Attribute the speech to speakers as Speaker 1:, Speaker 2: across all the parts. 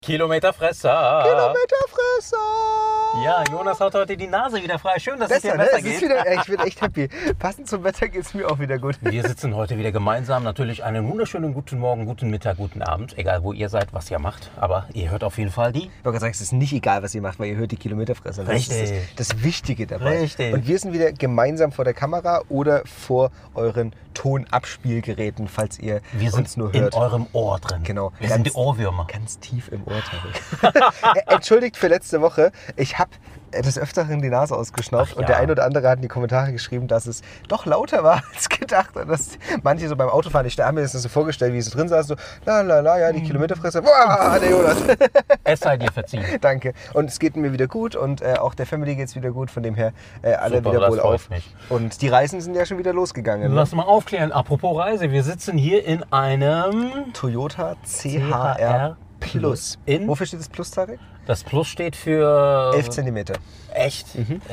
Speaker 1: Kilometerfresser.
Speaker 2: Kilometerfresser!
Speaker 1: Ja, Jonas hat heute die Nase wieder frei. Schön, dass es dir
Speaker 2: Ne?
Speaker 1: besser
Speaker 2: Es
Speaker 1: geht.
Speaker 2: ist wieder, ich bin echt happy. Passend zum Wetter geht es mir auch wieder gut.
Speaker 1: Wir sitzen heute wieder gemeinsam. Natürlich einen wunderschönen guten Morgen, guten Mittag, guten Abend. Egal, wo ihr seid, was ihr macht. Aber ihr hört auf jeden Fall die.
Speaker 2: Ich wollte gerade sagen, es ist nicht egal, was ihr macht, weil ihr hört die Kilometerfresser. Das
Speaker 1: Richtig.
Speaker 2: ist das Wichtige dabei.
Speaker 1: Richtig.
Speaker 2: Und wir sind wieder gemeinsam vor der Kamera oder vor euren Tonabspielgeräten, falls ihr
Speaker 1: Wir
Speaker 2: uns
Speaker 1: sind
Speaker 2: nur
Speaker 1: in
Speaker 2: hört.
Speaker 1: eurem Ohr drin.
Speaker 2: Genau.
Speaker 1: Wir sind die Ohrwürmer.
Speaker 2: Ganz tief im Ohr, Tarek. Entschuldigt für letzte Woche. Ich habe des Öfteren die Nase ausgeschnauft.
Speaker 1: Ach
Speaker 2: Und
Speaker 1: ja.
Speaker 2: der ein oder andere hat in die Kommentare geschrieben, dass es doch lauter war als gedacht. Und dass manche so beim Autofahren, ich habe mir das so vorgestellt, wie sie drin saßen, so ja, die Kilometerfresser. Boah, der Jonas.
Speaker 1: Es sei dir verziehen.
Speaker 2: Danke. Und es geht mir wieder gut und auch der Family geht es wieder gut. Von dem her alle
Speaker 1: Super,
Speaker 2: wieder
Speaker 1: das
Speaker 2: wohl
Speaker 1: freut
Speaker 2: auf.
Speaker 1: mich.
Speaker 2: Und die Reisen sind ja schon wieder losgegangen. Ne?
Speaker 1: Lass mal aufklären. Apropos Reise. Wir sitzen hier in einem
Speaker 2: Toyota CHR Plus.
Speaker 1: In?
Speaker 2: Wofür steht das Plus, Tarek?
Speaker 1: Das Plus steht für...
Speaker 2: 11 Zentimeter.
Speaker 1: Echt?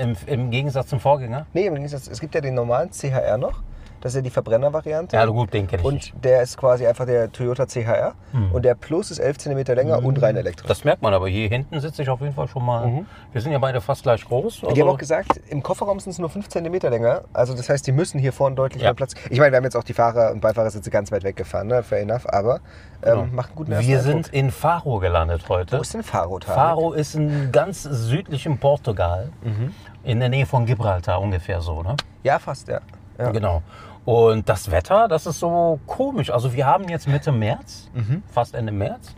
Speaker 1: Im Gegensatz zum Vorgänger?
Speaker 2: Nee, im Gegensatz, es gibt ja den normalen CHR noch. Das ist ja die Verbrennervariante.
Speaker 1: Ja, gut, den kenne ich nicht.
Speaker 2: Und der ist quasi einfach der Toyota CHR. Und der Plus ist 11 cm länger und rein elektrisch.
Speaker 1: Das merkt man aber. Hier hinten sitze ich auf jeden Fall schon mal. Wir sind ja beide fast gleich groß.
Speaker 2: Die haben auch gesagt, im Kofferraum sind es nur 5 cm länger. Also das heißt, die müssen hier vorne deutlich mehr Platz. Ich meine, wir haben jetzt auch die Fahrer- und Beifahrersitze ganz weit weggefahren, ne? Fair enough. Aber macht einen guten ersten
Speaker 1: Wir
Speaker 2: Eindruck.
Speaker 1: sind in Faro gelandet heute.
Speaker 2: Wo ist denn Faro, Tarek?
Speaker 1: Faro ist in ganz südlichem Portugal. In der Nähe von Gibraltar ungefähr so. Ne?
Speaker 2: Ja, fast, ja.
Speaker 1: Genau. Und das Wetter, das ist so komisch. Also wir haben jetzt Mitte März, fast Ende März.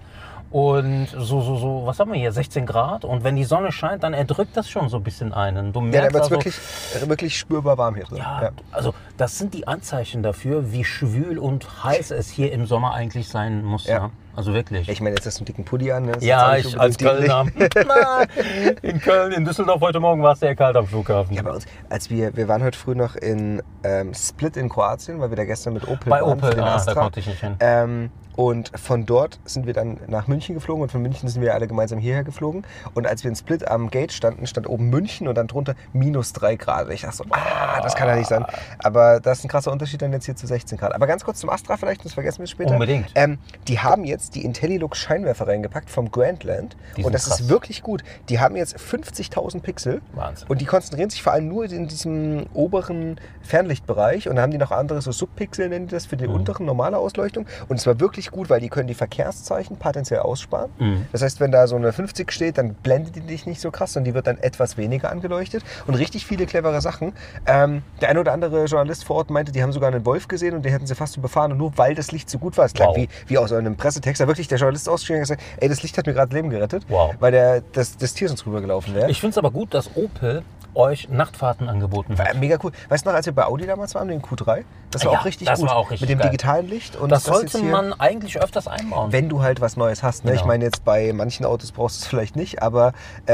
Speaker 1: Und so, was haben wir hier, 16 Grad. Und wenn die Sonne scheint, dann erdrückt das schon so ein bisschen einen. Du
Speaker 2: Ja,
Speaker 1: merkst
Speaker 2: dann wird es
Speaker 1: also,
Speaker 2: wirklich spürbar warm hier drin.
Speaker 1: ja, also das sind die Anzeichen dafür, wie schwül und heiß es hier im Sommer eigentlich sein muss.
Speaker 2: Ja.
Speaker 1: Ne? Also wirklich.
Speaker 2: Ich meine, jetzt hast du einen dicken Pulli an. Ne? Das ist
Speaker 1: Ja,
Speaker 2: jetzt auch nicht
Speaker 1: ich als
Speaker 2: unbedingt
Speaker 1: Kölner. Nein, in Köln, in Düsseldorf heute Morgen war es sehr kalt am Flughafen.
Speaker 2: Ja, bei uns, wir waren heute früh noch in Split in Kroatien, weil wir da gestern mit Opel
Speaker 1: Bei
Speaker 2: waren. für
Speaker 1: Opel,
Speaker 2: den
Speaker 1: da
Speaker 2: Astra.
Speaker 1: konnte ich nicht hin.
Speaker 2: Und von dort sind wir dann nach München geflogen und von München sind wir alle gemeinsam hierher geflogen. Und als wir in Split am Gate standen, stand oben München und dann drunter -3 Grad. Ich dachte so, das kann ja nicht sein. Aber das ist ein krasser Unterschied dann jetzt hier zu 16 Grad. Aber ganz kurz zum Astra vielleicht, das vergessen wir später.
Speaker 1: Unbedingt.
Speaker 2: Die haben jetzt die IntelliLux Scheinwerfer reingepackt vom Grandland.
Speaker 1: Die
Speaker 2: Und
Speaker 1: sind
Speaker 2: das
Speaker 1: krass.
Speaker 2: ist wirklich gut. Die haben jetzt 50.000 Pixel.
Speaker 1: Wahnsinn.
Speaker 2: Und die konzentrieren sich vor allem nur in diesem oberen Fernlichtbereich. Und dann haben die noch andere so Subpixel, nennen die das, für die unteren normale Ausleuchtung. Und es war wirklich gut, weil die können die Verkehrszeichen potenziell aussparen. Das heißt, wenn da so eine 50 steht, dann blendet die dich nicht so krass und die wird dann etwas weniger angeleuchtet. Und richtig viele clevere Sachen. Der eine oder andere Journalist vor Ort meinte, die haben sogar einen Wolf gesehen und den hätten sie fast überfahren. Und nur weil das Licht so gut war. Es klang
Speaker 1: Wow.
Speaker 2: wie aus einem Pressetext. Da wirklich der Journalist ausgeschrieben und gesagt, ey, das Licht hat mir gerade das Leben gerettet.
Speaker 1: Wow.
Speaker 2: Weil das Tier sonst rübergelaufen wäre.
Speaker 1: Ich finde es aber gut, dass Opel euch Nachtfahrten angeboten hat.
Speaker 2: Mega cool. Weißt du noch, als wir bei Audi damals waren, den Q3? Das war
Speaker 1: Ja,
Speaker 2: auch richtig
Speaker 1: das
Speaker 2: gut.
Speaker 1: war auch richtig
Speaker 2: Mit dem
Speaker 1: geil.
Speaker 2: digitalen Licht. Und
Speaker 1: Das
Speaker 2: jetzt
Speaker 1: sollte
Speaker 2: hier,
Speaker 1: man eigentlich öfters einbauen.
Speaker 2: wenn du halt was Neues hast. Ne?
Speaker 1: Genau.
Speaker 2: Ich meine, jetzt bei manchen Autos brauchst du es vielleicht nicht, aber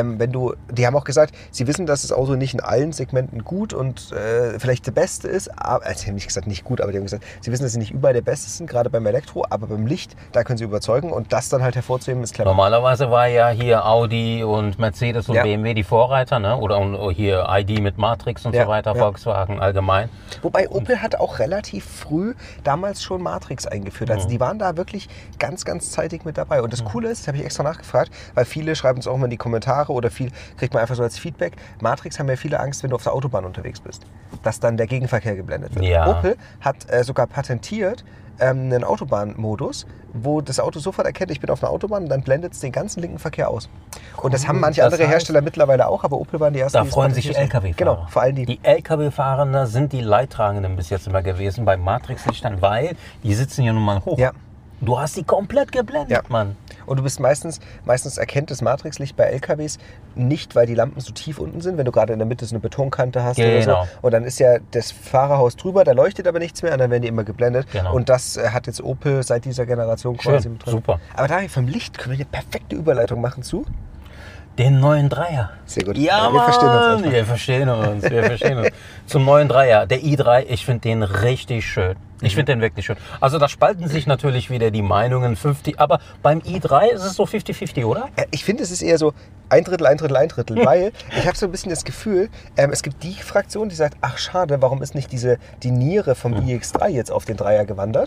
Speaker 2: die haben auch gesagt, sie wissen, dass das Auto nicht in allen Segmenten gut und vielleicht der Beste ist. Aber, also sie haben nicht gesagt, nicht gut, aber die haben gesagt, sie wissen, dass sie nicht überall der Beste sind, gerade beim Elektro, aber beim Licht, da können sie überzeugen und das dann halt hervorzuheben, ist clever.
Speaker 1: Normalerweise war ja hier Audi und Mercedes und
Speaker 2: Ja.
Speaker 1: BMW die Vorreiter, ne? Oder hier ID mit Matrix und
Speaker 2: Ja,
Speaker 1: so weiter,
Speaker 2: ja.
Speaker 1: Volkswagen allgemein.
Speaker 2: Wobei Opel hat auch relativ früh damals schon Matrix eingeführt. Also die waren da wirklich ganz, ganz zeitig mit dabei. Und das Coole ist, das habe ich extra nachgefragt, weil viele schreiben es auch immer in die Kommentare oder viel kriegt man einfach so als Feedback. Matrix haben ja viele Angst, wenn du auf der Autobahn unterwegs bist, dass dann der Gegenverkehr geblendet wird.
Speaker 1: Ja.
Speaker 2: Opel hat sogar patentiert einen Autobahnmodus, wo das Auto sofort erkennt, ich bin auf einer Autobahn und dann blendet es den ganzen linken Verkehr aus. Und das haben manche
Speaker 1: das
Speaker 2: andere
Speaker 1: heißt,
Speaker 2: Hersteller mittlerweile auch, aber Opel waren die ersten,
Speaker 1: Da
Speaker 2: die es
Speaker 1: freuen sich die
Speaker 2: patentiert haben.
Speaker 1: LKW-Fahrer.
Speaker 2: Genau, vor allem die.
Speaker 1: Die LKW-Fahrer sind die Leidtragenden bis jetzt immer gewesen bei Matrix-Lichtern, weil die sitzen ja nun mal hoch.
Speaker 2: Ja.
Speaker 1: Du hast die komplett geblendet,
Speaker 2: Ja.
Speaker 1: Mann.
Speaker 2: Und du bist meistens erkennt das Matrixlicht bei LKWs nicht, weil die Lampen so tief unten sind, wenn du gerade in der Mitte so eine Betonkante hast oder
Speaker 1: Genau.
Speaker 2: so. Und dann ist ja das Fahrerhaus drüber, da leuchtet aber nichts mehr und dann werden die immer geblendet.
Speaker 1: Genau.
Speaker 2: Und das hat jetzt Opel seit dieser Generation quasi
Speaker 1: Schön,
Speaker 2: mit drin.
Speaker 1: super.
Speaker 2: Aber daher vom Licht können wir eine perfekte Überleitung machen zu.
Speaker 1: Den neuen Dreier.
Speaker 2: Sehr gut.
Speaker 1: Ja,
Speaker 2: wir verstehen uns
Speaker 1: Mann.
Speaker 2: einfach.
Speaker 1: Wir verstehen uns. Zum neuen Dreier. Der i3, ich finde den richtig schön. Ich finde den wirklich schön. Also da spalten sich natürlich wieder die Meinungen 50, aber beim i3 ist es so 50-50, oder?
Speaker 2: Ich finde, es ist eher so ein Drittel, weil ich habe so ein bisschen das Gefühl, es gibt die Fraktion, die sagt, ach schade, warum ist nicht die Niere vom iX3 jetzt auf den Dreier gewandert?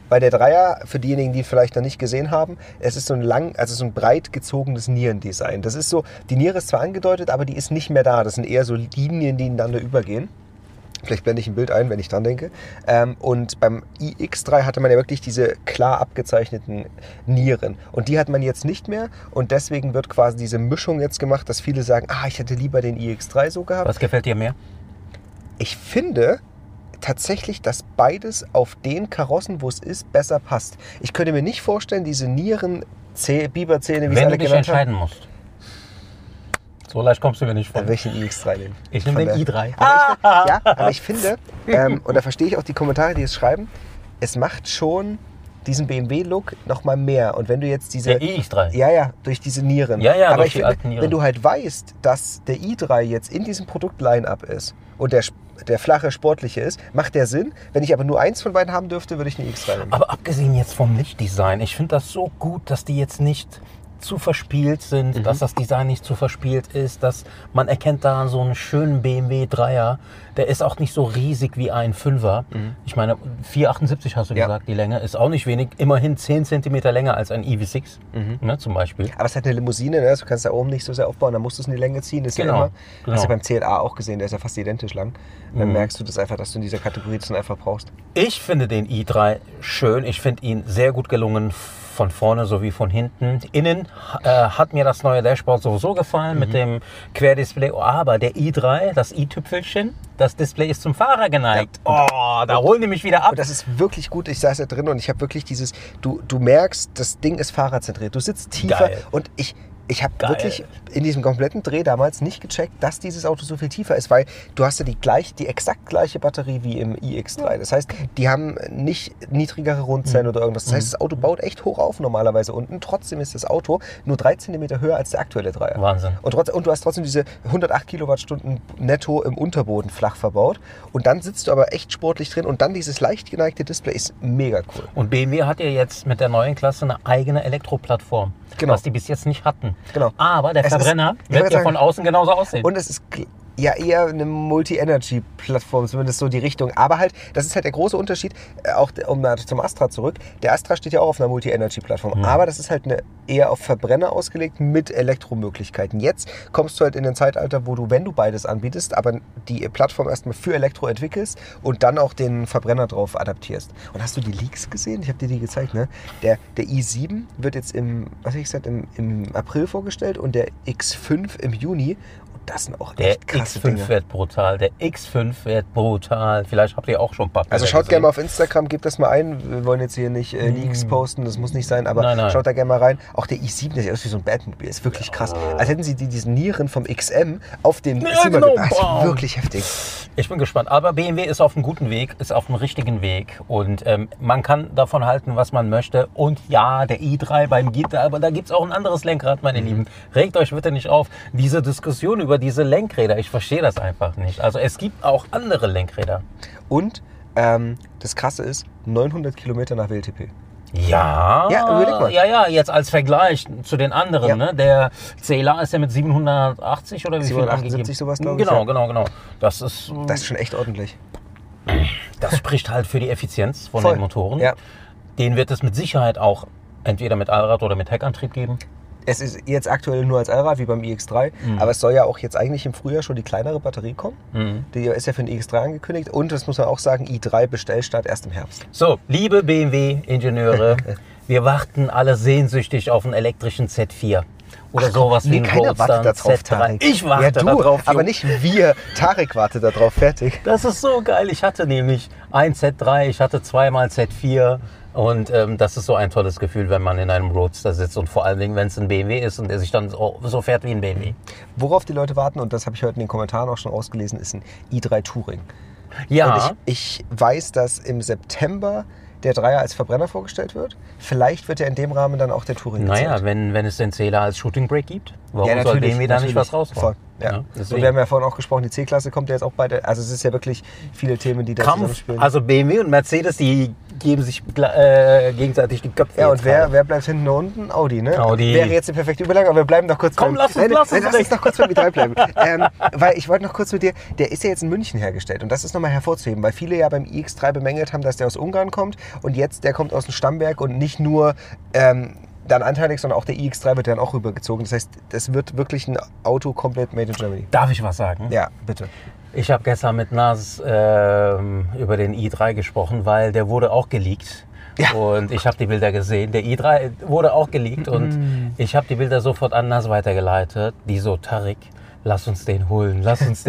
Speaker 2: Weil der Dreier, für diejenigen, die vielleicht noch nicht gesehen haben, es ist so ein breit gezogenes Nierendesign. Das ist so, die Niere ist zwar angedeutet, aber die ist nicht mehr da. Das sind eher so Linien, die ineinander übergehen. Vielleicht blende ich ein Bild ein, wenn ich dran denke. Und beim iX3 hatte man ja wirklich diese klar abgezeichneten Nieren. Und die hat man jetzt nicht mehr. Und deswegen wird quasi diese Mischung jetzt gemacht, dass viele sagen, ich hätte lieber den iX3 so gehabt.
Speaker 1: Was gefällt dir mehr?
Speaker 2: Ich finde tatsächlich, dass beides auf den Karossen, wo es ist, besser passt. Ich könnte mir nicht vorstellen, diese Biberzähne, wie es alle genannt haben. Wenn
Speaker 1: du dich entscheiden musst. So leicht kommst du mir nicht vor.
Speaker 2: Dann will ich den iX3 nehmen.
Speaker 1: Ich nehme den i3.
Speaker 2: Aber ich finde, und da verstehe ich auch die Kommentare, die es schreiben, es macht schon diesen BMW-Look nochmal mehr. Und wenn du jetzt diese...
Speaker 1: Der iX3?
Speaker 2: Ja, durch diese Nieren.
Speaker 1: Ja,
Speaker 2: aber
Speaker 1: durch die alten Nieren.
Speaker 2: Wenn du halt weißt, dass der i3 jetzt in diesem Produkt-Line-Up ist und der flache, sportliche ist, macht der Sinn. Wenn ich aber nur eins von beiden haben dürfte, würde ich den iX3 nehmen.
Speaker 1: Aber abgesehen jetzt vom Lichtdesign, ich finde das so gut, dass die jetzt nicht zu verspielt sind, dass das Design nicht zu verspielt ist, dass man erkennt da so einen schönen BMW 3er, der ist auch nicht so riesig wie ein 5er. Ich meine, 4,78 hast du gesagt, die Länge ist auch nicht wenig, immerhin 10 cm länger als ein EV6, ne, zum Beispiel.
Speaker 2: Aber es hat eine Limousine, ne? Du kannst da oben nicht so sehr aufbauen, da musst du es in die Länge ziehen, das ist ja immer. Hast du beim CLA auch gesehen, der ist ja fast identisch lang. Dann merkst du das einfach, dass du in dieser Kategorie das dann einfach brauchst.
Speaker 1: Ich finde den i3 schön, ich finde ihn sehr gut gelungen, von vorne sowie von hinten. Innen hat mir das neue Dashboard sowieso gefallen mit dem Querdisplay. Aber der i3, das i-Tüpfelchen, das Display ist zum Fahrer geneigt. Da holen die mich wieder ab.
Speaker 2: Und das ist wirklich gut. Ich saß da drin und ich habe wirklich dieses, du merkst, das Ding ist fahrradzentriert. Du sitzt tiefer und ich habe wirklich in diesem kompletten Dreh damals nicht gecheckt, dass dieses Auto so viel tiefer ist, weil du hast ja die exakt gleiche Batterie wie im iX3. Das heißt, die haben nicht niedrigere Rundzellen oder irgendwas. Das heißt, das Auto baut echt hoch auf normalerweise unten. Trotzdem ist das Auto nur 3 cm höher als der aktuelle Dreier.
Speaker 1: Wahnsinn.
Speaker 2: Und du hast trotzdem diese 108 Kilowattstunden netto im Unterboden flach verbaut. Und dann sitzt du aber echt sportlich drin und dann dieses leicht geneigte Display ist mega cool.
Speaker 1: Und BMW hat ja jetzt mit der neuen Klasse eine eigene Elektroplattform, was die bis jetzt nicht hatten.
Speaker 2: Genau.
Speaker 1: Aber der Verbrenner wird ja von außen genauso aussehen.
Speaker 2: Und es ist ja eher eine Multi-Energy-Plattform, zumindest so die Richtung. Aber halt, das ist halt der große Unterschied, auch zum Astra zurück. Der Astra steht ja auch auf einer Multi-Energy-Plattform. Aber das ist halt eher auf Verbrenner ausgelegt mit Elektromöglichkeiten. Jetzt kommst du halt in ein Zeitalter, wo du, wenn du beides anbietest, aber die Plattform erstmal für Elektro entwickelst und dann auch den Verbrenner drauf adaptierst. Und hast du die Leaks gesehen? Ich habe dir die gezeigt, ne? Der i7 wird jetzt im April vorgestellt und der X5 im Juni. Das sind auch echt krasse Dinge.
Speaker 1: Der X5 wird brutal. Der X5 wird brutal. Vielleicht habt ihr auch schon ein paar Bilder
Speaker 2: Also schaut gerne mal auf Instagram, gebt das mal ein. Wir wollen jetzt hier nicht Leaks posten, das muss nicht sein, aber
Speaker 1: nein.
Speaker 2: Schaut da gerne mal rein. Auch der i7, der sieht aus wie so ein Batmobil, ist wirklich krass. Als hätten sie diesen Nieren vom XM auf den Zimmer gebracht. Das ist wirklich heftig.
Speaker 1: Ich bin gespannt. Aber BMW ist auf einem guten Weg, ist auf einem richtigen Weg. Und man kann davon halten, was man möchte. Und ja, der i3 beim Gitter, aber da gibt es auch ein anderes Lenkrad, meine Lieben. Regt euch bitte nicht auf. Diese Diskussion über diese Lenkräder, ich verstehe das einfach nicht. Also es gibt auch andere Lenkräder.
Speaker 2: Und das Krasse ist, 900 Kilometer nach WLTP.
Speaker 1: Ja,
Speaker 2: überleg mal.
Speaker 1: Ja, jetzt als Vergleich zu den anderen. Ne? Der CLA ist ja mit 780 oder wie viel angegeben?
Speaker 2: 778 sowas, glaube ich.
Speaker 1: Genau. Das ist
Speaker 2: schon echt ordentlich.
Speaker 1: Das spricht halt für die Effizienz von den Motoren.
Speaker 2: Ja.
Speaker 1: Den wird es mit Sicherheit auch entweder mit Allrad oder mit Heckantrieb geben.
Speaker 2: Es ist jetzt aktuell nur als Allrad, wie beim iX3, aber es soll ja auch jetzt eigentlich im Frühjahr schon die kleinere Batterie kommen. Die ist ja für den iX3 angekündigt und das muss man auch sagen, i3 Bestellstart erst im Herbst.
Speaker 1: So, liebe BMW-Ingenieure, wir warten alle sehnsüchtig auf einen elektrischen Z4. Oder sowas wie ein Roadster,
Speaker 2: Z3.
Speaker 1: Tarek. Ich warte darauf.
Speaker 2: Aber nicht wir. Tarek wartet darauf, fertig.
Speaker 1: Das ist so geil. Ich hatte nämlich ein Z3, ich hatte zweimal Z4. Und das ist so ein tolles Gefühl, wenn man in einem Roadster sitzt und vor allen Dingen, wenn es ein BMW ist und der sich dann so fährt wie ein BMW.
Speaker 2: Worauf die Leute warten, und das habe ich heute in den Kommentaren auch schon ausgelesen, ist ein i3 Touring.
Speaker 1: Ja.
Speaker 2: Und ich weiß, dass im September der Dreier als Verbrenner vorgestellt wird. Vielleicht wird ja in dem Rahmen dann auch der Touring gezeigt.
Speaker 1: Naja, wenn es den Zähler als Shooting Brake gibt, warum soll BMW da nicht was raushauen?
Speaker 2: Ja. Und wir haben ja vorhin auch gesprochen, die C-Klasse kommt ja jetzt auch beide. Also es ist ja wirklich viele Themen, die da zusammenspielen.
Speaker 1: Also BMW und Mercedes, die geben sich gegenseitig die Köpfe.
Speaker 2: Ja, und wer bleibt hinten unten? Audi, ne?
Speaker 1: Audi.
Speaker 2: Wäre jetzt die perfekte Überleitung, aber wir bleiben noch kurz
Speaker 1: lass uns
Speaker 2: noch kurz beim i3 bleiben. Weil ich wollte noch kurz mit dir, der ist ja jetzt in München hergestellt und das ist nochmal hervorzuheben, weil viele ja beim iX3 bemängelt haben, dass der aus Ungarn kommt und jetzt der kommt aus dem Stammwerk und nicht nur dann anteilig, sondern auch der iX3 wird dann auch rübergezogen. Das heißt, das wird wirklich ein Auto komplett made in Germany.
Speaker 1: Darf ich was sagen?
Speaker 2: Ja, bitte.
Speaker 1: Ich habe gestern mit Nas über den i3 gesprochen, weil der wurde auch geleakt. Ja. Und ich habe die Bilder gesehen. Der i3 wurde auch geleakt und ich habe die Bilder sofort an Nas weitergeleitet. Die so, Tarek, lass uns den holen,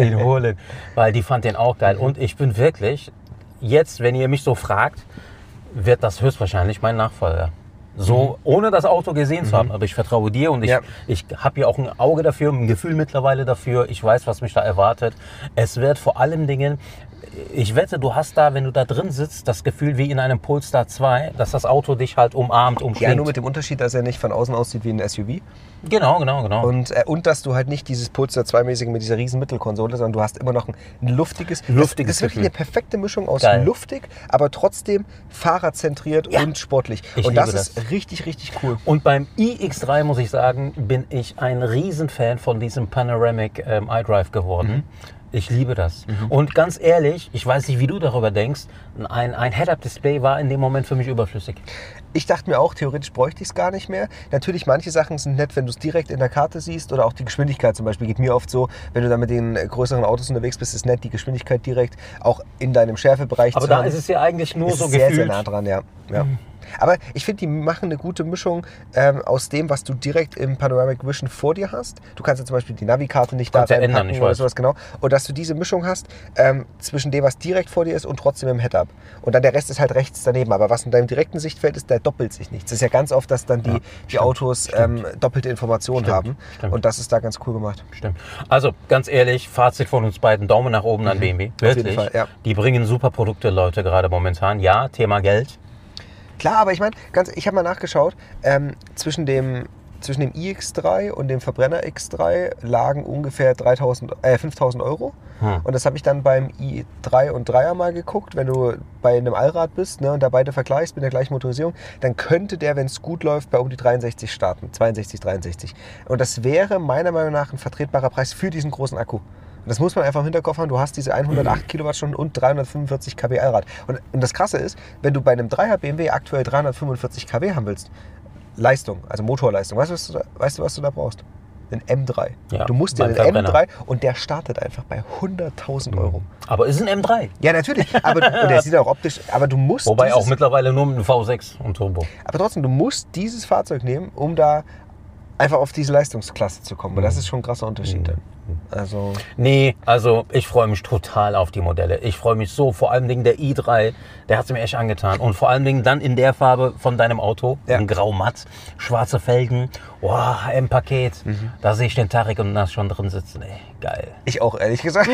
Speaker 1: weil die fand den auch geil. Und ich bin wirklich, jetzt, wenn ihr mich so fragt, wird das höchstwahrscheinlich mein Nachfolger. So, ohne das Auto gesehen zu haben. Aber ich vertraue dir und ich habe ja auch ein Auge dafür, ein Gefühl mittlerweile dafür. Ich weiß, was mich da erwartet. Es wird vor allem Dingen, ich wette, du hast da, wenn du da drin sitzt, das Gefühl wie in einem Polestar 2, dass das Auto dich halt umarmt, umschlingt.
Speaker 2: Ja, nur mit dem Unterschied, dass er nicht von außen aussieht wie ein SUV.
Speaker 1: Genau.
Speaker 2: Und dass du halt nicht dieses Polestar 2-mäßige mit dieser riesen Mittelkonsole, sondern du hast immer noch ein luftiges das ist wirklich eine perfekte Mischung aus luftig, aber trotzdem fahrradzentriert und sportlich. Und das ist richtig, richtig cool.
Speaker 1: Und beim iX3, muss ich sagen, bin ich ein Riesenfan von diesem Panoramic iDrive geworden. Ich liebe das. Und ganz ehrlich, ich weiß nicht, wie du darüber denkst, ein Head-Up-Display war in dem Moment für mich überflüssig.
Speaker 2: Ich dachte mir auch, theoretisch bräuchte ich es gar nicht mehr. Natürlich, manche Sachen sind nett, wenn du es direkt in der Karte siehst oder auch die Geschwindigkeit zum Beispiel. Geht mir oft so, wenn du da mit den größeren Autos unterwegs bist, ist nett, die Geschwindigkeit direkt auch in deinem Schärfebereich
Speaker 1: zu haben. Aber da ist es ja eigentlich nur so
Speaker 2: gefühlt.
Speaker 1: Sehr,
Speaker 2: sehr nah dran, ja. Aber ich finde, die machen eine gute Mischung aus dem, was du direkt im Panoramic Vision vor dir hast. Du kannst ja zum Beispiel die Navikarte nicht da reinpacken oder sowas, genau. Und dass du diese Mischung hast zwischen dem, was direkt vor dir ist und trotzdem im Head-Up. Und dann der Rest ist halt rechts daneben. Aber was in deinem direkten Sichtfeld ist, da doppelt sich nichts. Es ist ja ganz oft, dass dann die Autos doppelte Informationen haben. Und das ist da ganz cool gemacht.
Speaker 1: Stimmt. Also ganz ehrlich, Fazit von uns beiden, Daumen nach oben an BMW. Wirklich. Auf jeden Fall, ja. Die bringen super Produkte, Leute, gerade momentan. Ja, Thema Geld.
Speaker 2: Klar, aber ich meine, ich habe mal nachgeschaut, zwischen dem iX3 und dem Verbrenner X3 lagen ungefähr 5.000 Euro. Und das habe ich dann beim i3 und 3er mal geguckt. Wenn du bei einem Allrad bist, ne, und da beide vergleichst mit der gleichen Motorisierung, dann könnte der, wenn es gut läuft, bei um die 63 starten. 62, 63. Und das wäre meiner Meinung nach ein vertretbarer Preis für diesen großen Akku. Das muss man einfach im Hinterkopf haben. Du hast diese 108 Kilowattstunden und 345 kW Allrad. Und das Krasse ist, wenn du bei einem 3er BMW aktuell 345 kW haben willst, Leistung, also Motorleistung, weißt du, was du da brauchst? Ein M3. Ja, du musst dir einen M3 und der startet einfach bei 100.000 Euro.
Speaker 1: Aber ist ein M3.
Speaker 2: Ja, natürlich. Und der sieht auch optisch, aber du musst...
Speaker 1: Wobei auch mittlerweile nur mit einem V6 und Turbo.
Speaker 2: Aber trotzdem, du musst dieses Fahrzeug nehmen, um da einfach auf diese Leistungsklasse zu kommen. Und das ist schon ein krasser Unterschied dann. Also
Speaker 1: ich freue mich total auf die Modelle. Ich freue mich so, vor allem Dingen der i3, der hat es mir echt angetan. Und vor allem Dingen dann in der Farbe von deinem Auto, in grau-matt, schwarze Felgen, M-Paket. Da sehe ich den Tarek und Nas schon drin sitzen. Ey, geil.
Speaker 2: Ich auch, ehrlich gesagt.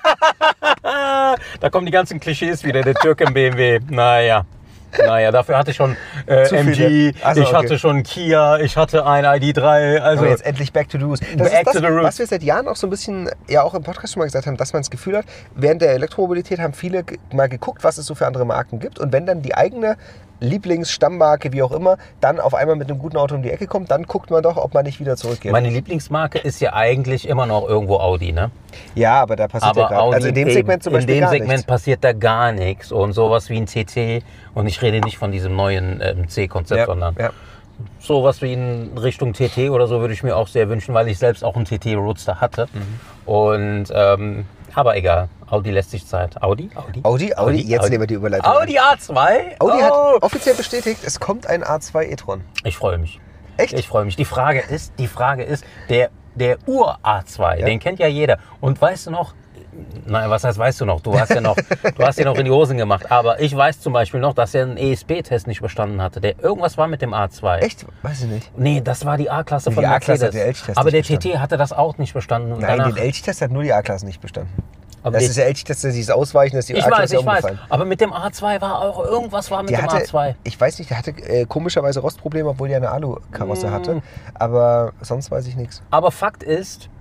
Speaker 1: Da kommen die ganzen Klischees wieder, der Türke im BMW. Naja, dafür hatte ich schon MG, hatte schon Kia, ich hatte ein ID3. Also
Speaker 2: aber jetzt endlich back to the roots. Das ist das, was wir seit Jahren auch so ein bisschen, ja auch im Podcast schon mal gesagt haben, dass man das Gefühl hat, während der Elektromobilität haben viele mal geguckt, was es so für andere Marken gibt. Und wenn dann die eigene Lieblingsstammmarke, wie auch immer, dann auf einmal mit einem guten Auto um die Ecke kommt, dann guckt man doch, ob man nicht wieder zurückgeht.
Speaker 1: Meine Lieblingsmarke ist ja eigentlich immer noch irgendwo Audi, ne?
Speaker 2: Ja, aber da passiert ja gerade, also in dem Segment zum Beispiel gar nichts. In dem Segment
Speaker 1: passiert da gar nichts und sowas wie ein CT, und ich rede nicht von diesem neuen C-Konzept, sondern sowas wie in Richtung TT oder so würde ich mir auch sehr wünschen, weil ich selbst auch einen TT Roadster hatte. Und aber egal, Audi lässt sich Zeit. Audi,
Speaker 2: jetzt nehmen wir die Überleitung.
Speaker 1: Audi A2?
Speaker 2: Audi hat offiziell bestätigt, es kommt ein A2 e-tron.
Speaker 1: Ich freue mich.
Speaker 2: Echt?
Speaker 1: Ich freue mich. Die Frage ist, der Ur-A2, den kennt ja jeder. Und weißt du noch, nein, was heißt weißt du noch? Du hast ja noch in die Hosen gemacht. Aber ich weiß zum Beispiel noch, dass er einen ESP-Test nicht bestanden hatte. Irgendwas war mit dem A2.
Speaker 2: Echt? Weiß ich nicht.
Speaker 1: Nee, das war die A-Klasse von Mercedes.
Speaker 2: Der Elch-Test
Speaker 1: aber der TT hatte das auch nicht bestanden. Und
Speaker 2: nein, den Elch-Test hat nur die A-Klasse nicht bestanden. Aber das ist der Elch-Test, dieses Ausweichen, dass die A-Klasse umgefallen.
Speaker 1: Aber mit dem A2 war auch irgendwas mit dem A2.
Speaker 2: Ich weiß nicht, der hatte komischerweise Rostprobleme, obwohl der eine Alu-Karosse hatte. Aber sonst weiß ich nichts.
Speaker 1: Aber Fakt ist,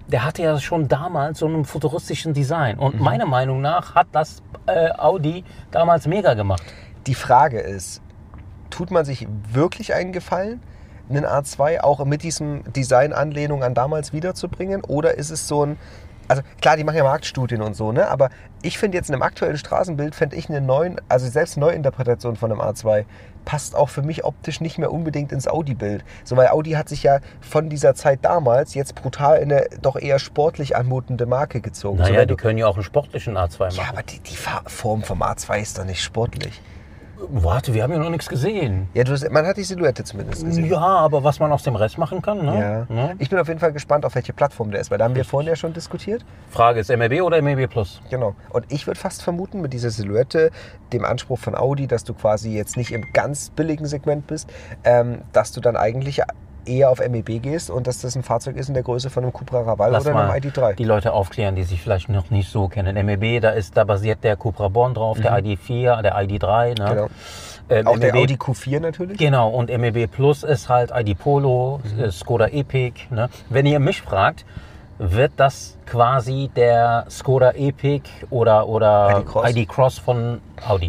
Speaker 1: der hatte ja schon damals so einen futuristischen Design. Und meiner Meinung nach hat das Audi damals mega gemacht.
Speaker 2: Die Frage ist, tut man sich wirklich einen Gefallen, einen A2 auch mit diesem Design-Anlehnung an damals wiederzubringen? Oder ist es so ein, also klar, die machen ja Marktstudien und so, ne? Aber ich finde jetzt in einem aktuellen Straßenbild, fände ich einen neuen, also selbst eine Neuinterpretation von einem A2 passt auch für mich optisch nicht mehr unbedingt ins Audi-Bild. So, weil Audi hat sich ja von dieser Zeit damals jetzt brutal in eine doch eher sportlich anmutende Marke gezogen.
Speaker 1: Naja,
Speaker 2: so,
Speaker 1: die können ja auch einen sportlichen A2 machen.
Speaker 2: ja, aber die Form vom A2 ist doch nicht sportlich.
Speaker 1: Warte, wir haben ja noch nichts gesehen.
Speaker 2: Ja, man hat die Silhouette zumindest gesehen.
Speaker 1: Ja, aber was man aus dem Rest machen kann, ne?
Speaker 2: Ja.
Speaker 1: Ne?
Speaker 2: Ich bin auf jeden Fall gespannt, auf welche Plattform der ist, weil da haben wir vorhin ja schon diskutiert.
Speaker 1: Frage ist MEB oder MEB Plus?
Speaker 2: Genau. Und ich würde fast vermuten, mit dieser Silhouette, dem Anspruch von Audi, dass du quasi jetzt nicht im ganz billigen Segment bist, dass du dann eigentlich eher auf MEB gehst und dass das ein Fahrzeug ist in der Größe von einem Cupra Raval
Speaker 1: Lass
Speaker 2: oder
Speaker 1: mal
Speaker 2: einem ID3.
Speaker 1: die Leute aufklären, die sich vielleicht noch nicht so kennen. MEB, da basiert der Cupra Born drauf, der ID4, der ID3. Ne?
Speaker 2: Genau. Auch der
Speaker 1: MEB
Speaker 2: Audi Q4 natürlich.
Speaker 1: Genau, und MEB Plus ist halt ID Polo, Skoda Epic. Ne? Wenn ihr mich fragt, wird das quasi der Skoda Epic oder ID Cross von Audi?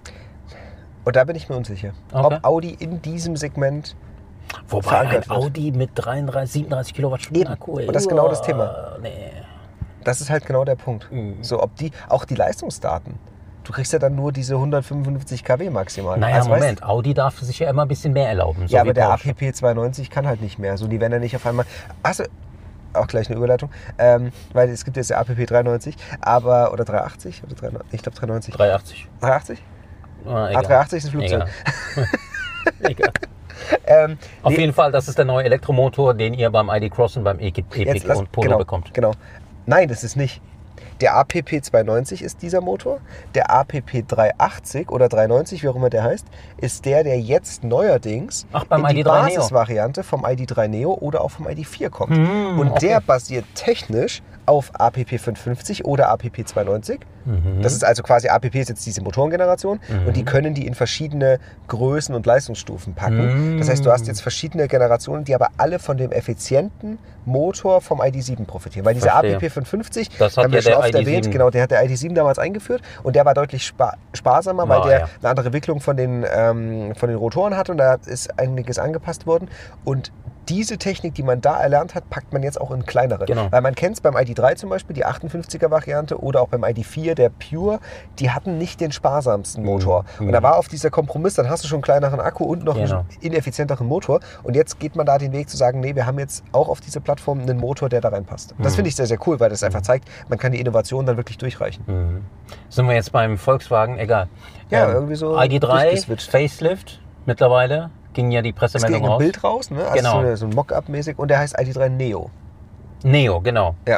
Speaker 2: Und da bin ich mir unsicher,
Speaker 1: Okay.
Speaker 2: ob Audi in diesem Segment
Speaker 1: Wobei
Speaker 2: verankert
Speaker 1: ein
Speaker 2: wird.
Speaker 1: Audi mit 37 Kilowattstunden
Speaker 2: Eben.
Speaker 1: Akku. Ey.
Speaker 2: Und das ist genau das Thema.
Speaker 1: Nee.
Speaker 2: Das ist halt genau der Punkt. So, ob auch die Leistungsdaten. Du kriegst ja dann nur diese 155 kW maximal.
Speaker 1: Naja,
Speaker 2: Also,
Speaker 1: Moment, Audi darf sich ja immer ein bisschen mehr erlauben. So
Speaker 2: Ja,
Speaker 1: wie
Speaker 2: aber der
Speaker 1: Porsche.
Speaker 2: APP 290 kann halt nicht mehr. So, die werden ja nicht auf einmal. Achso, auch gleich eine Überleitung. Weil es gibt jetzt der APP 390, aber. Oder 380? Oder 390, ich glaube 390.
Speaker 1: 380.
Speaker 2: 380?
Speaker 1: Ah, egal.
Speaker 2: A380 ist ein Flugzeug.
Speaker 1: Egal. Auf jeden Fall, das ist der neue Elektromotor, den ihr beim ID Cross und beim Epic und Polo bekommt.
Speaker 2: Genau. Nein, das ist nicht. Der APP 290 ist dieser Motor. Der APP 380 oder 390, wie auch immer der heißt, ist der jetzt neuerdings
Speaker 1: beim
Speaker 2: in die
Speaker 1: ID3 Neo.
Speaker 2: Basisvariante vom ID3 Neo oder auch vom ID4 kommt. Und
Speaker 1: okay.
Speaker 2: der basiert technisch auf APP 550 oder APP 290. Das ist also quasi, APP ist jetzt diese Motorengeneration und die können die in verschiedene Größen und Leistungsstufen packen. Das heißt, du hast jetzt verschiedene Generationen, die aber alle von dem effizienten Motor vom ID7 profitieren. Weil dieser
Speaker 1: Verstehe.
Speaker 2: APP 550,
Speaker 1: Das hat
Speaker 2: haben wir
Speaker 1: ja
Speaker 2: schon
Speaker 1: der
Speaker 2: oft
Speaker 1: ID7.
Speaker 2: erwähnt, genau, der hat der ID7 damals eingeführt und der war deutlich sparsamer, weil der
Speaker 1: ja.
Speaker 2: eine andere Wicklung von den Rotoren hatte und da ist einiges angepasst worden. Und diese Technik, die man da erlernt hat, packt man jetzt auch in kleinere.
Speaker 1: Genau.
Speaker 2: Weil man kennt es beim ID3 zum Beispiel, die 58er Variante oder auch beim ID4, der Pure, die hatten nicht den sparsamsten Motor. Und da war auf dieser Kompromiss, dann hast du schon einen kleineren Akku und noch einen ineffizienteren Motor. Und jetzt geht man da den Weg zu sagen, nee, wir haben jetzt auch auf diese Plattform einen Motor, der da reinpasst. Das finde ich sehr, sehr cool, weil das einfach zeigt, man kann die Innovation dann wirklich durchreichen.
Speaker 1: Sind wir jetzt beim Volkswagen? Egal.
Speaker 2: Ja, irgendwie so
Speaker 1: ID3,
Speaker 2: durchgeswitcht.
Speaker 1: Facelift mittlerweile. Ging ja die
Speaker 2: Es ging
Speaker 1: Pressemeldung
Speaker 2: ein
Speaker 1: raus.
Speaker 2: Bild raus, ne? Also
Speaker 1: Genau.
Speaker 2: so ein Mock-up-mäßig und der heißt ID3 Neo.
Speaker 1: Neo, genau.
Speaker 2: Ja.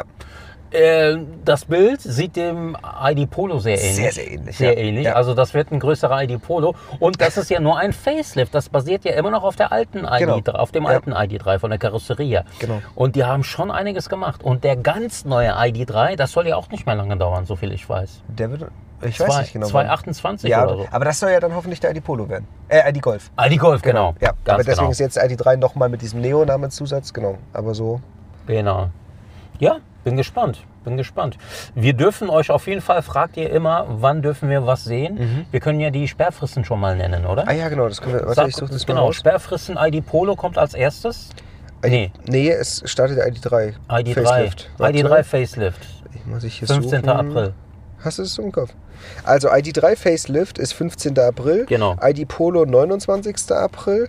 Speaker 1: Das Bild sieht dem ID Polo sehr ähnlich.
Speaker 2: Sehr, sehr ähnlich,
Speaker 1: Sehr
Speaker 2: ja.
Speaker 1: ähnlich.
Speaker 2: Ja.
Speaker 1: Also das wird ein größerer ID Polo. Und das ist ja nur ein Facelift. Das basiert ja immer noch auf der alten ID3,
Speaker 2: Genau.
Speaker 1: auf dem
Speaker 2: Ja.
Speaker 1: alten ID3 von der Karosserie.
Speaker 2: Genau.
Speaker 1: Und die haben schon einiges gemacht. Und der ganz neue ID3, das soll ja auch nicht mehr lange dauern, so viel ich weiß.
Speaker 2: Der wird, ich weiß nicht genau.
Speaker 1: 2028
Speaker 2: ja,
Speaker 1: oder so.
Speaker 2: aber das soll ja dann hoffentlich der ID Polo werden. ID Golf.
Speaker 1: ID Golf, genau.
Speaker 2: Ja,
Speaker 1: Ganz
Speaker 2: aber deswegen
Speaker 1: genau.
Speaker 2: ist jetzt ID3 nochmal mit diesem Neo-Namenszusatz, genau. Aber so.
Speaker 1: Genau. Ja, bin gespannt. Wir dürfen euch auf jeden Fall, fragt ihr immer, wann dürfen wir was sehen? Wir können ja die Sperrfristen schon mal nennen, oder?
Speaker 2: Ah ja, genau, das können wir. Warte, ich suche das mal
Speaker 1: genau,
Speaker 2: raus.
Speaker 1: Sperrfristen ID Polo kommt als erstes. Nee,
Speaker 2: Nee, es startet der ID3.
Speaker 1: ID3.
Speaker 2: Facelift. Warte,
Speaker 1: ID3 Facelift.
Speaker 2: muss ich hier
Speaker 1: 15.
Speaker 2: suchen.
Speaker 1: April.
Speaker 2: Hast du es im Kopf? Also ID3 Facelift ist 15. April.
Speaker 1: Genau.
Speaker 2: ID Polo 29. April.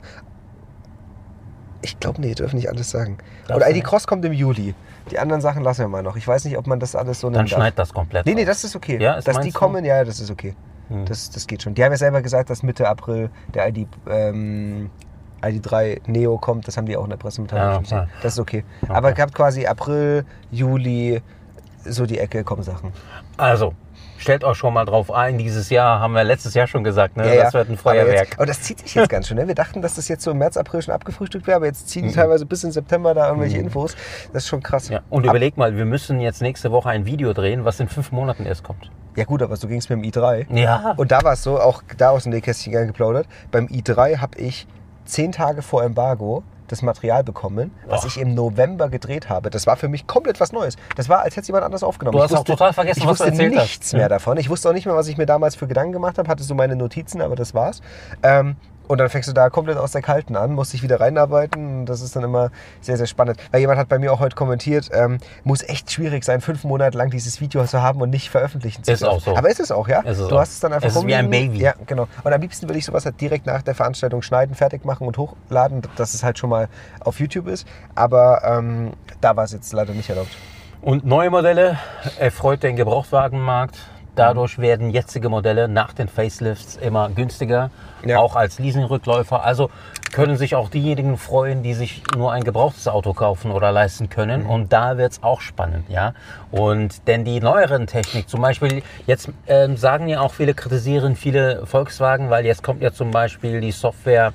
Speaker 2: Ich glaube, nee, dürfen nicht alles sagen.
Speaker 1: Darf
Speaker 2: Und ID
Speaker 1: nicht?
Speaker 2: Cross kommt im Juli. Die anderen Sachen lassen wir mal noch. Ich weiß nicht, ob man das alles so
Speaker 1: Dann
Speaker 2: nennen darf.
Speaker 1: schneid das komplett.
Speaker 2: Nee,
Speaker 1: raus.
Speaker 2: das ist okay.
Speaker 1: Ja,
Speaker 2: dass die
Speaker 1: meinst du?
Speaker 2: kommen, ja, das ist okay. Das geht schon. Die haben ja selber gesagt, dass Mitte April der ID3 Neo kommt. Das haben die auch in der Pressemitteilung schon gesehen. Das ist okay. Aber gehabt quasi April, Juli, so die Ecke kommen Sachen.
Speaker 1: Also, stellt euch schon mal drauf ein. Dieses Jahr, haben wir letztes Jahr schon gesagt, ne?
Speaker 2: Ja,
Speaker 1: Das wird ein
Speaker 2: aber
Speaker 1: Feuerwerk.
Speaker 2: Aber das zieht sich jetzt ganz schön. Ne? Wir dachten, dass das jetzt so im März, April schon abgefrühstückt wäre, aber jetzt ziehen die teilweise bis in September da irgendwelche Infos. Das ist schon krass.
Speaker 1: Ja, und überleg mal, wir müssen jetzt nächste Woche ein Video drehen, was in 5 Monaten erst kommt.
Speaker 2: Ja gut, aber so ging es mit dem i3.
Speaker 1: Ja.
Speaker 2: Und da war es so, auch da aus dem Nähkästchen gern geplaudert, beim i3 habe ich 10 Tage vor Embargo das Material bekommen, was ich im November gedreht habe. Das war für mich komplett was Neues. Das war, als hätte es jemand anders aufgenommen.
Speaker 1: Du hast auch total vergessen, was du erzählt hast.
Speaker 2: Ich wusste nichts mehr davon. Ich wusste auch nicht mehr, was ich mir damals für Gedanken gemacht habe. Hatte so meine Notizen, aber das war's. Und dann fängst du da komplett aus der Kalten an, musst dich wieder reinarbeiten. Das ist dann immer sehr, sehr spannend. Weil jemand hat bei mir auch heute kommentiert, muss echt schwierig sein, 5 Monate lang dieses Video zu haben und nicht veröffentlichen zu
Speaker 1: können. Ist auch so.
Speaker 2: Aber ist es auch, ja? Du hast es dann einfach
Speaker 1: rumliegen. Es ist wie ein Baby.
Speaker 2: Ja, genau. Und am liebsten würde ich sowas halt direkt nach der Veranstaltung schneiden, fertig machen und hochladen, dass es halt schon mal auf YouTube ist. Aber da war es jetzt leider nicht erlaubt.
Speaker 1: Und neue Modelle erfreut den Gebrauchtwagenmarkt. Dadurch werden jetzige Modelle nach den Facelifts immer günstiger, auch als Leasingrückläufer. Also können sich auch diejenigen freuen, die sich nur ein gebrauchtes Auto kaufen oder leisten können. Und da wird es auch spannend, ja. Und denn die neueren Technik, zum Beispiel, jetzt sagen ja auch viele, kritisieren viele Volkswagen, weil jetzt kommt ja zum Beispiel die Software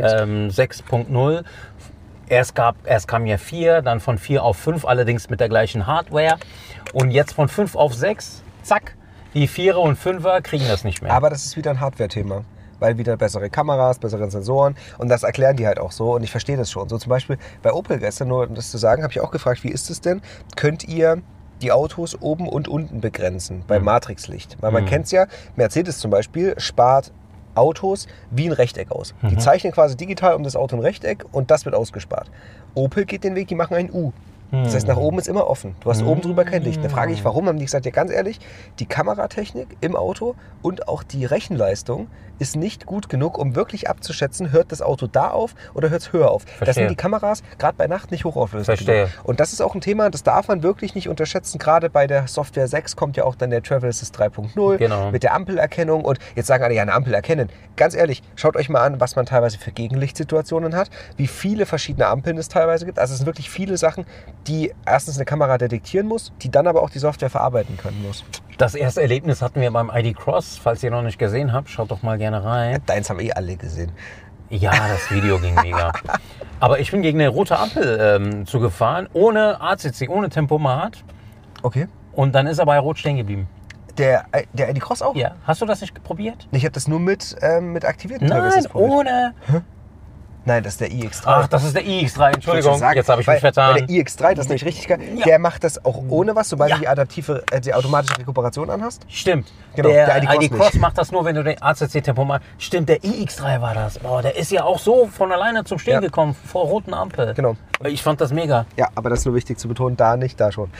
Speaker 1: 6.0. Erst kam ja 4, dann von 4 auf 5, allerdings mit der gleichen Hardware. Und jetzt von 5 auf 6, zack. Die 4er und 5er kriegen das nicht mehr.
Speaker 2: Aber das ist wieder ein Hardware-Thema. Weil wieder bessere Kameras, bessere Sensoren. Und das erklären die halt auch so. Und ich verstehe das schon. So zum Beispiel bei Opel gestern, nur um das zu sagen, habe ich auch gefragt, wie ist es denn? Könnt ihr die Autos oben und unten begrenzen beim Matrixlicht? Weil man kennt es ja, Mercedes zum Beispiel spart Autos wie ein Rechteck aus. Die zeichnen quasi digital um das Auto ein Rechteck und das wird ausgespart. Opel geht den Weg, die machen ein U. Das heißt, nach oben ist immer offen. Du hast oben drüber kein Licht. Da frage ich, warum? Haben die gesagt, ja ganz ehrlich, die Kameratechnik im Auto und auch die Rechenleistung ist nicht gut genug, um wirklich abzuschätzen, hört das Auto da auf oder hört es höher auf.
Speaker 1: Verstehe.
Speaker 2: Das sind die Kameras gerade bei Nacht nicht hochauflösend.
Speaker 1: Verstehe.
Speaker 2: Und das ist auch ein Thema, das darf man wirklich nicht unterschätzen. Gerade bei der Software 6 kommt ja auch dann der Travel Assist 3.0 mit der Ampelerkennung. Und jetzt sagen alle, ja, eine Ampel erkennen. Ganz ehrlich, schaut euch mal an, was man teilweise für Gegenlichtsituationen hat, wie viele verschiedene Ampeln es teilweise gibt. Also es sind wirklich viele Sachen, die erstens eine Kamera detektieren muss, die dann aber auch die Software verarbeiten können muss.
Speaker 1: Das erste Erlebnis hatten wir beim ID Cross. Falls ihr noch nicht gesehen habt, schaut doch mal gerne rein.
Speaker 2: Deins haben alle gesehen.
Speaker 1: Ja, das Video ging mega. Aber ich bin gegen eine rote Ampel zugefahren, ohne ACC, ohne Tempomat.
Speaker 2: Okay.
Speaker 1: Und dann ist er bei Rot stehen geblieben.
Speaker 2: Der ID Cross auch?
Speaker 1: Ja. Hast du das nicht probiert?
Speaker 2: Ich habe das nur mit aktivierten
Speaker 1: Nein, ohne.
Speaker 2: Nein, das ist der iX3.
Speaker 1: Ach, das ist der iX3, Entschuldigung, jetzt habe ich mich vertan.
Speaker 2: Der iX3, das ist nämlich richtig geil, der macht das auch ohne was, sobald du die automatische Rekuperation anhast.
Speaker 1: Stimmt,
Speaker 2: genau,
Speaker 1: der ID Cross macht das nur, wenn du den ACC-Tempomat... Stimmt, der iX3 war das. Boah, der ist ja auch so von alleine zum Stehen gekommen, vor roten Ampel.
Speaker 2: Genau.
Speaker 1: Ich fand das mega.
Speaker 2: Ja, aber das ist nur wichtig zu betonen, da nicht, da schon.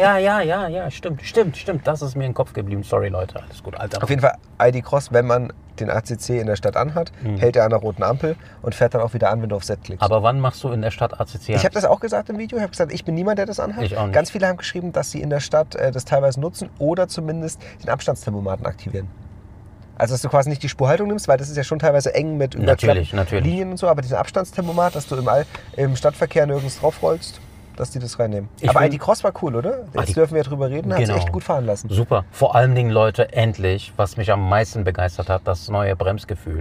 Speaker 1: Ja, stimmt, das ist mir im Kopf geblieben. Sorry, Leute, alles gut, Alter.
Speaker 2: Auf jeden Fall ID Cross, wenn man den ACC in der Stadt anhat, hält er an der roten Ampel und fährt dann auch wieder an, wenn du auf Set klickst.
Speaker 1: Aber wann machst du in der Stadt ACC an?
Speaker 2: Ich habe das auch gesagt im Video. Ich habe gesagt, ich bin niemand, der das anhat.
Speaker 1: Ich auch nicht.
Speaker 2: Ganz viele haben geschrieben, dass sie in der Stadt das teilweise nutzen oder zumindest den Abstandstempomaten aktivieren. Also, dass du quasi nicht die Spurhaltung nimmst, weil das ist ja schon teilweise eng mit Linien und so, aber diesen Abstandstempomat, dass du im Stadtverkehr nirgends draufrollst, dass die das reinnehmen. Aber ID Cross war cool, oder? Jetzt dürfen wir drüber reden, hat sich echt gut fahren lassen.
Speaker 1: Super. Vor allen Dingen, Leute, endlich, was mich am meisten begeistert hat, das neue Bremsgefühl.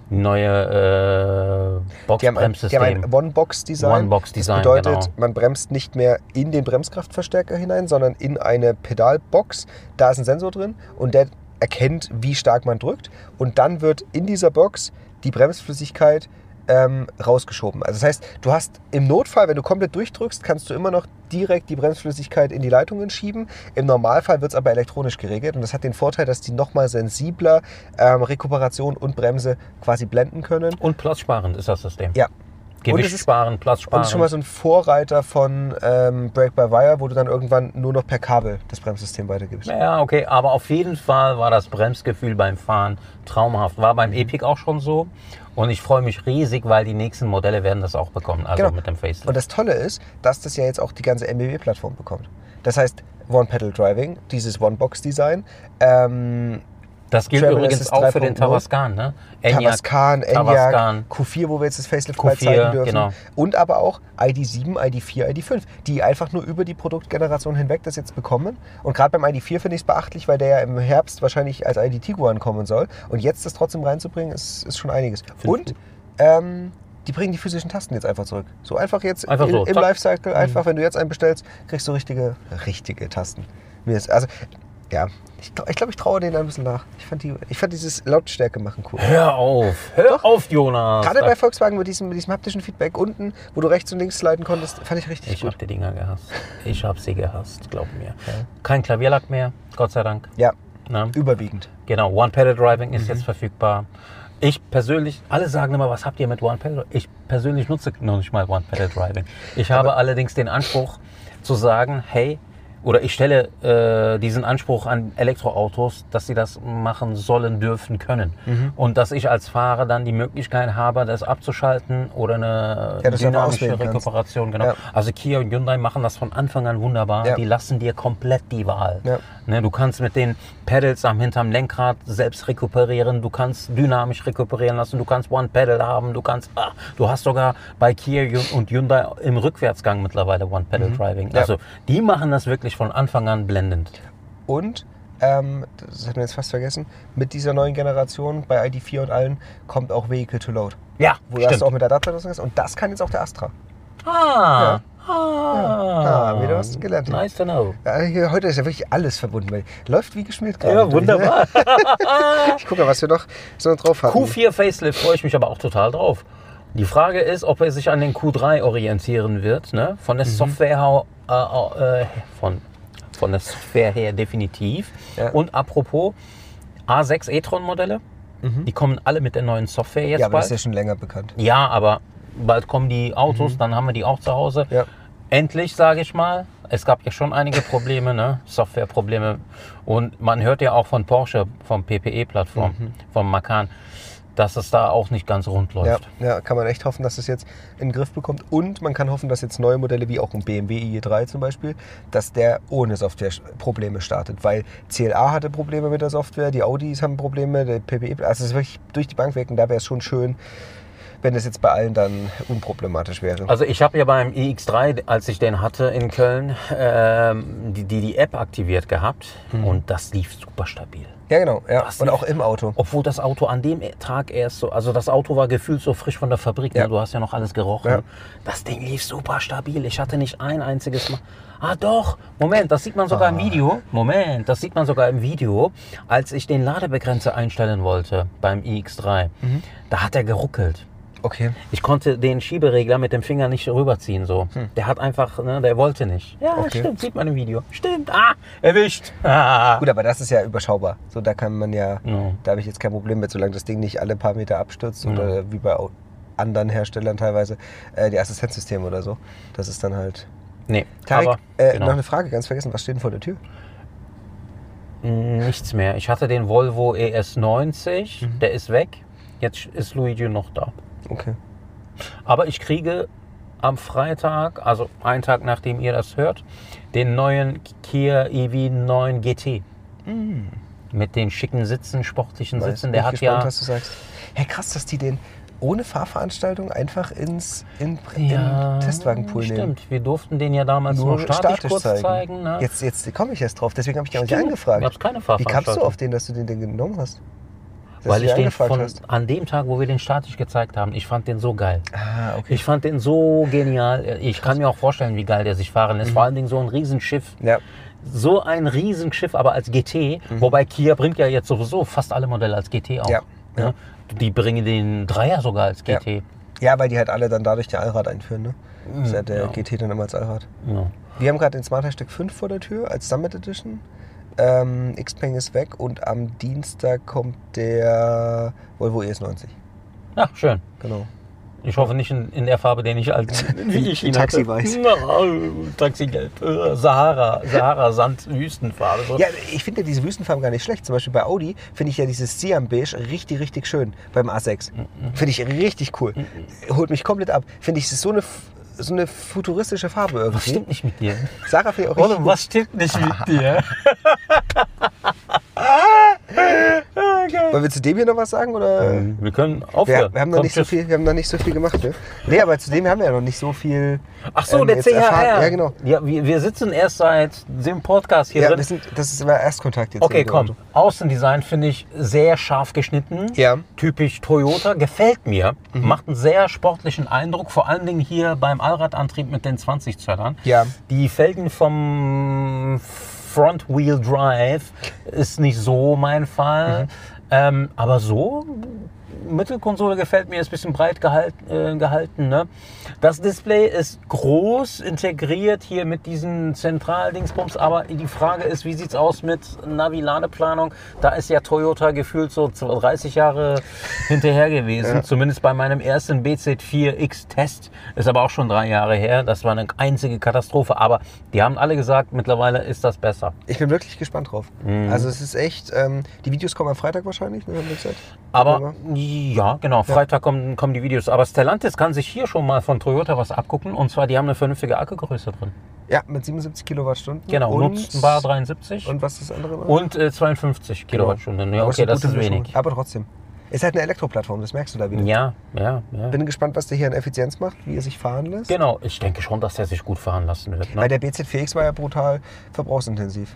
Speaker 1: Neue Box-Bremssystem.
Speaker 2: Die haben ein One-Box-Design.
Speaker 1: One-Box-Design,
Speaker 2: das bedeutet, man bremst nicht mehr in den Bremskraftverstärker hinein, sondern in eine Pedalbox. Da ist ein Sensor drin und der erkennt, wie stark man drückt. Und dann wird in dieser Box die Bremsflüssigkeit rausgeschoben. Also das heißt, du hast im Notfall, wenn du komplett durchdrückst, kannst du immer noch direkt die Bremsflüssigkeit in die Leitungen schieben. Im Normalfall wird es aber elektronisch geregelt und das hat den Vorteil, dass die nochmal sensibler Rekuperation und Bremse quasi blenden können.
Speaker 1: Und platzsparend ist das System.
Speaker 2: Ja.
Speaker 1: Gewicht sparen, Platz sparen.
Speaker 2: Und das ist schon mal so ein Vorreiter von Brake-by-Wire, wo du dann irgendwann nur noch per Kabel das Bremssystem weitergibst.
Speaker 1: Ja, okay, aber auf jeden Fall war das Bremsgefühl beim Fahren traumhaft. War beim Epic auch schon so. Und ich freue mich riesig, weil die nächsten Modelle werden das auch bekommen, also mit dem Facelift.
Speaker 2: Und das Tolle ist, dass das ja jetzt auch die ganze MBB-Plattform bekommt. Das heißt, One-Pedal-Driving, dieses One-Box-Design,
Speaker 1: das gilt übrigens auch für den Tavascan, ne?
Speaker 2: Tavascan, Enyaq, Q4, wo wir jetzt das Facelift bald zeigen dürfen. Genau. Und aber auch ID7, ID4, ID5, die einfach nur über die Produktgeneration hinweg das jetzt bekommen. Und gerade beim ID4 finde ich es beachtlich, weil der ja im Herbst wahrscheinlich als ID Tiguan kommen soll. Und jetzt das trotzdem reinzubringen, ist schon einiges. Und die bringen die physischen Tasten jetzt einfach zurück. So einfach jetzt im Lifecycle, einfach wenn du jetzt einen bestellst, kriegst du richtige Tasten. Also Ja, ich glaube, ich traue denen ein bisschen nach. Ich fand dieses Lautstärke machen cool.
Speaker 1: Hör auf, Jonas.
Speaker 2: Gerade bei Volkswagen mit diesem haptischen Feedback unten, wo du rechts und links sliden konntest, fand ich richtig
Speaker 1: Ich
Speaker 2: gut.
Speaker 1: habe die Dinger gehasst. Ich habe sie gehasst, glaub mir. Ja. Kein Klavierlack mehr, Gott sei Dank.
Speaker 2: Ja,
Speaker 1: Na?
Speaker 2: überwiegend.
Speaker 1: Genau, One-Pedal-Driving ist jetzt verfügbar. Ich persönlich, alle sagen immer, was habt ihr mit One-Pedal? Ich persönlich nutze noch nicht mal One-Pedal-Driving. Ich habe allerdings den Anspruch zu sagen, hey, oder ich stelle diesen Anspruch an Elektroautos, dass sie das machen sollen, dürfen, können. Und dass ich als Fahrer dann die Möglichkeit habe, das abzuschalten oder eine dynamische Rekuperation. Genau. Ja. Also Kia und Hyundai machen das von Anfang an wunderbar. Ja. Die lassen dir komplett die Wahl. Ja. Ne, du kannst mit den Pedals hinterm Lenkrad selbst rekuperieren, du kannst dynamisch rekuperieren lassen, du kannst One-Pedal haben, du hast sogar bei Kia und Hyundai im Rückwärtsgang mittlerweile One-Pedal-Driving. Ja. Also die machen das wirklich von Anfang an blendend.
Speaker 2: Und, das hatten wir jetzt fast vergessen, mit dieser neuen Generation bei ID4 und allen kommt auch Vehicle to Load.
Speaker 1: Ja,
Speaker 2: wo du auch mit der Adapter und das kann jetzt auch der Astra.
Speaker 1: Ja.
Speaker 2: Wieder was gelernt.
Speaker 1: Nice to know.
Speaker 2: Ja, hier, heute ist ja wirklich alles verbunden, weil läuft wie geschmiert gerade.
Speaker 1: Ja, wunderbar.
Speaker 2: Ich gucke mal, was wir noch so drauf haben.
Speaker 1: Q4 Facelift freue ich mich aber auch total drauf. Die Frage ist, ob er sich an den Q3 orientieren wird, ne? Von der Software von der Software her definitiv. Ja. Und apropos A6 e-tron Modelle, die kommen alle mit der neuen Software jetzt bald.
Speaker 2: Ja, aber das ist ja schon länger bekannt.
Speaker 1: Ja, aber bald kommen die Autos, dann haben wir die auch zu Hause. Ja. Endlich, sage ich mal. Es gab ja schon einige Probleme, ne? Softwareprobleme. Und man hört ja auch von Porsche, vom PPE-Plattform, vom Macan, dass es da auch nicht ganz rund läuft.
Speaker 2: Ja, kann man echt hoffen, dass es jetzt in den Griff bekommt. Und man kann hoffen, dass jetzt neue Modelle, wie auch ein BMW i3 zum Beispiel, dass der ohne Softwareprobleme startet. Weil CLA hatte Probleme mit der Software, die Audis haben Probleme, der PPE, also es ist wirklich durch die Bank weg. Und da wäre es schon schön, wenn es jetzt bei allen dann unproblematisch wäre.
Speaker 1: Also ich habe ja beim iX3, als ich den hatte in Köln, die App aktiviert gehabt und das lief super stabil.
Speaker 2: Ja, genau. Ja. Und auch im Auto.
Speaker 1: Obwohl das Auto an dem Tag erst so, also das Auto war gefühlt so frisch von der Fabrik, ne? Du hast ja noch alles gerochen. Ja. Das Ding lief super stabil. Ich hatte nicht ein einziges Mal. Ah doch, Moment, das sieht man sogar im Video. Als ich den Ladebegrenzer einstellen wollte beim iX3. Da hat er geruckelt.
Speaker 2: Okay.
Speaker 1: Ich konnte den Schieberegler mit dem Finger nicht rüberziehen. So. Der hat einfach, ne, der wollte nicht. Ja, okay. Stimmt, sieht man im Video. Stimmt, erwischt.
Speaker 2: Gut, aber das ist ja überschaubar. So, da kann man ja, da habe ich jetzt kein Problem mit, solange das Ding nicht alle paar Meter abstürzt oder wie bei anderen Herstellern teilweise, die Assistenzsysteme oder so. Das ist dann halt...
Speaker 1: Nee,
Speaker 2: Tarek, aber noch eine Frage, ganz vergessen, was steht denn vor der Tür?
Speaker 1: Nichts mehr. Ich hatte den Volvo ES90, der ist weg. Jetzt ist Luigi noch da.
Speaker 2: Okay.
Speaker 1: Aber ich kriege am Freitag, also einen Tag nachdem ihr das hört, den neuen Kia EV9 GT. Mit den schicken Sitzen, sportlichen Sitzen. Der hat
Speaker 2: gespannt, was du sagst. Hey, krass, dass die den ohne Fahrveranstaltung einfach in Testwagenpool nehmen.
Speaker 1: Stimmt, wir durften den ja damals nur statisch kurz zeigen. Ne?
Speaker 2: Jetzt komme ich erst drauf, deswegen habe ich dich auch nicht angefragt.
Speaker 1: Ich habe keine Fahrveranstaltung.
Speaker 2: Wie kamst du auf den, dass du den genommen hast?
Speaker 1: Weil ich den an dem Tag, wo wir den statisch gezeigt haben, ich fand den so geil.
Speaker 2: Ah, okay.
Speaker 1: Ich fand den so genial. Ich kann mir auch vorstellen, wie geil der sich fahren lässt. Vor allen Dingen so ein Riesenschiff. Ja. So ein Riesenschiff, aber als GT. Wobei Kia bringt ja jetzt sowieso fast alle Modelle als GT auf. Ja. Die bringen den Dreier sogar als GT.
Speaker 2: Ja, weil die halt alle dann dadurch der Allrad einführen. Ne? Das ist ja der GT dann immer als Allrad. Ja. Wir haben gerade den Smart Hashtag 5 vor der Tür als Summit Edition. Xpeng ist weg und am Dienstag kommt der Volvo ES90.
Speaker 1: Ja, schön.
Speaker 2: Genau.
Speaker 1: Ich hoffe nicht in der Farbe, den ich als
Speaker 2: Taxi-Weiß.
Speaker 1: Taxigelb. Sahara-Sand, Wüstenfarbe. So.
Speaker 2: Ja, ich finde ja diese Wüstenfarben gar nicht schlecht. Zum Beispiel bei Audi finde ich ja dieses Siam-Beige richtig, richtig schön beim A6. Finde ich richtig cool. Holt mich komplett ab. Finde ich, es ist so eine futuristische Farbe irgendwie.
Speaker 1: Was stimmt nicht mit dir?
Speaker 2: Sarah finde ich auch richtig
Speaker 1: gut. Was stimmt nicht mit dir?
Speaker 2: Wollen wir zu dem hier noch was sagen? Oder?
Speaker 1: Wir können aufhören.
Speaker 2: Wir haben noch nicht so viel gemacht. Ne? Nee, aber zu dem haben wir ja noch nicht so viel.
Speaker 1: Ach so, der CHR.
Speaker 2: Ja, genau.
Speaker 1: Ja, wir sitzen erst seit dem Podcast hier drin.
Speaker 2: Das war Erstkontakt jetzt.
Speaker 1: Okay, komm. Außendesign finde ich sehr scharf geschnitten.
Speaker 2: Ja.
Speaker 1: Typisch Toyota. Gefällt mir. Macht einen sehr sportlichen Eindruck. Vor allen Dingen hier beim Allradantrieb mit den 20 Zöllern.
Speaker 2: Ja.
Speaker 1: Die Felgen vom Front-Wheel Drive ist nicht so mein Fall. Aber so, Mittelkonsole gefällt mir, ist ein bisschen breit gehalten. Ne? Das Display ist groß, integriert hier mit diesen Zentraldingsbums. Aber die Frage ist, wie sieht es aus mit Navi-Ladeplanung? Da ist ja Toyota gefühlt so 30 Jahre hinterher gewesen. Ja. Zumindest bei meinem ersten BZ4X-Test. Ist aber auch schon 3 Jahre her. Das war eine einzige Katastrophe. Aber die haben alle gesagt, mittlerweile ist das besser.
Speaker 2: Ich bin wirklich gespannt drauf. Also es ist echt, die Videos kommen am Freitag wahrscheinlich, ne, haben wir gesagt.
Speaker 1: Aber ja, genau, Freitag kommen die Videos. Aber Stellantis kann sich hier schon mal von Toyota was abgucken. Und zwar, die haben eine vernünftige Akkugröße drin.
Speaker 2: Ja, mit 77 Kilowattstunden.
Speaker 1: Genau, nutzbar 73.
Speaker 2: Und was ist das andere?
Speaker 1: Und 52 Kilowattstunden. Ja, okay, das ist wenig.
Speaker 2: Aber trotzdem. Ist halt eine Elektroplattform, das merkst du da wieder.
Speaker 1: Ja.
Speaker 2: Bin gespannt, was der hier an Effizienz macht, wie er sich fahren lässt.
Speaker 1: Genau, ich denke schon, dass der sich gut fahren lassen wird. Ne?
Speaker 2: Weil der BZ4X war ja brutal verbrauchsintensiv.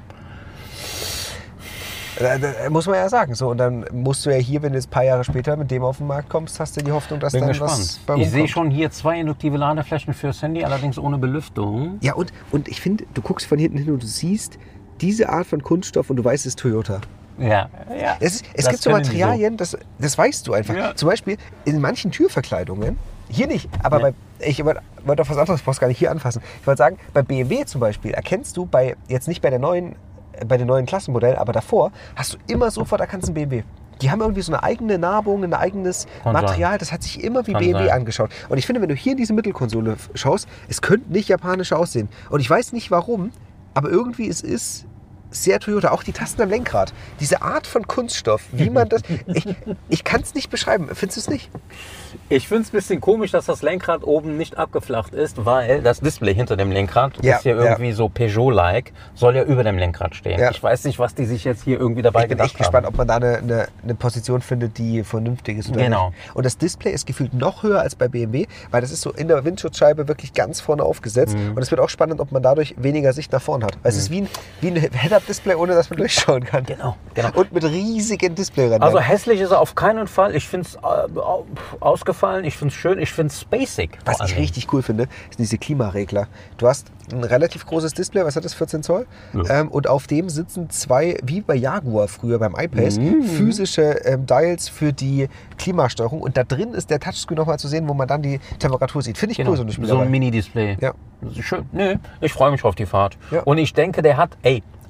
Speaker 2: Muss man ja sagen. So, und dann musst du ja hier, wenn du jetzt ein paar Jahre später mit dem auf den Markt kommst, hast du die Hoffnung, dass
Speaker 1: Bin
Speaker 2: dann
Speaker 1: gespannt.
Speaker 2: Was bei rumkommt.
Speaker 1: Ich sehe schon hier 2 induktive Ladeflächen fürs Handy, allerdings ohne Belüftung.
Speaker 2: Ja, und ich finde, du guckst von hinten hin und du siehst diese Art von Kunststoff und du weißt, es ist Toyota.
Speaker 1: Ja.
Speaker 2: Es gibt so Materialien, das weißt du einfach. Ja. Zum Beispiel in manchen Türverkleidungen, hier nicht, aber ich wollte auf was anderes, brauchst gar nicht hier anfassen. Ich wollte sagen, bei BMW zum Beispiel erkennst du jetzt nicht bei den neuen Klassenmodellen, aber davor hast du immer sofort erkannt, es ist ein BMW. Die haben irgendwie so eine eigene Narbung, ein eigenes Material, das hat sich immer wie BMW angeschaut. Und ich finde, wenn du hier in diese Mittelkonsole schaust, es könnte nicht japanisch aussehen. Und ich weiß nicht warum, aber irgendwie es ist sehr Toyota, auch die Tasten am Lenkrad. Diese Art von Kunststoff, wie man das... Ich kann es nicht beschreiben. Findest du es nicht?
Speaker 1: Ich finde es ein bisschen komisch, dass das Lenkrad oben nicht abgeflacht ist, weil das Display hinter dem Lenkrad ist ja irgendwie so Peugeot-like, soll ja über dem Lenkrad stehen. Ja. Ich weiß nicht, was die sich jetzt hier irgendwie dabei gedacht haben. Ich bin echt gespannt, ob man da eine Position findet, die vernünftig ist. Oder nicht. Und das Display ist gefühlt noch höher als bei BMW, weil das ist so in der Windschutzscheibe wirklich ganz vorne aufgesetzt. Und es wird auch spannend, ob man dadurch weniger Sicht nach vorne hat. Weil es ist wie ein Head-Up-Display, ohne dass man durchschauen kann. Genau.
Speaker 2: Und mit riesigen Displayrändern.
Speaker 1: Also hässlich ist er auf keinen Fall. Ich finde es ausgefallen, ich finde es schön, ich finde es basic.
Speaker 2: Was ich richtig cool finde, sind diese Klimaregler. Du hast ein relativ großes Display, was hat das, 14 Zoll? Ja. Und auf dem sitzen 2, wie bei Jaguar früher beim iPace, physische Dials für die Klimasteuerung. Und da drin ist der Touchscreen nochmal zu sehen, wo man dann die Temperatur sieht. Finde ich cool, so eine Spielerei.
Speaker 1: So ein Mini-Display.
Speaker 2: Ja.
Speaker 1: Schön. Nee, ich freue mich auf die Fahrt.
Speaker 2: Ja.
Speaker 1: Und ich denke, der hat,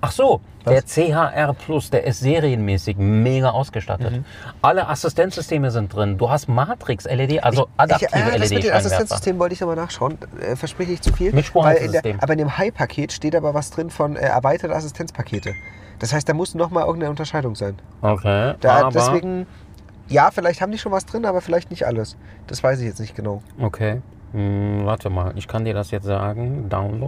Speaker 1: der CHR Plus, der ist serienmäßig mega ausgestattet. Alle Assistenzsysteme sind drin. Du hast Matrix-LED, also adaptive LED-Scheinwerfer.
Speaker 2: Das mit den Assistenzsystemen wollte ich nochmal nachschauen. Verspreche ich zu viel.
Speaker 1: Mit Spurhaltesystem.
Speaker 2: Aber in dem High-Paket steht aber was drin von erweiterte Assistenzpakete. Das heißt, da muss nochmal irgendeine Unterscheidung sein.
Speaker 1: Okay,
Speaker 2: deswegen, ja, vielleicht haben die schon was drin, aber vielleicht nicht alles. Das weiß ich jetzt nicht genau.
Speaker 1: Okay, warte mal. Ich kann dir das jetzt sagen.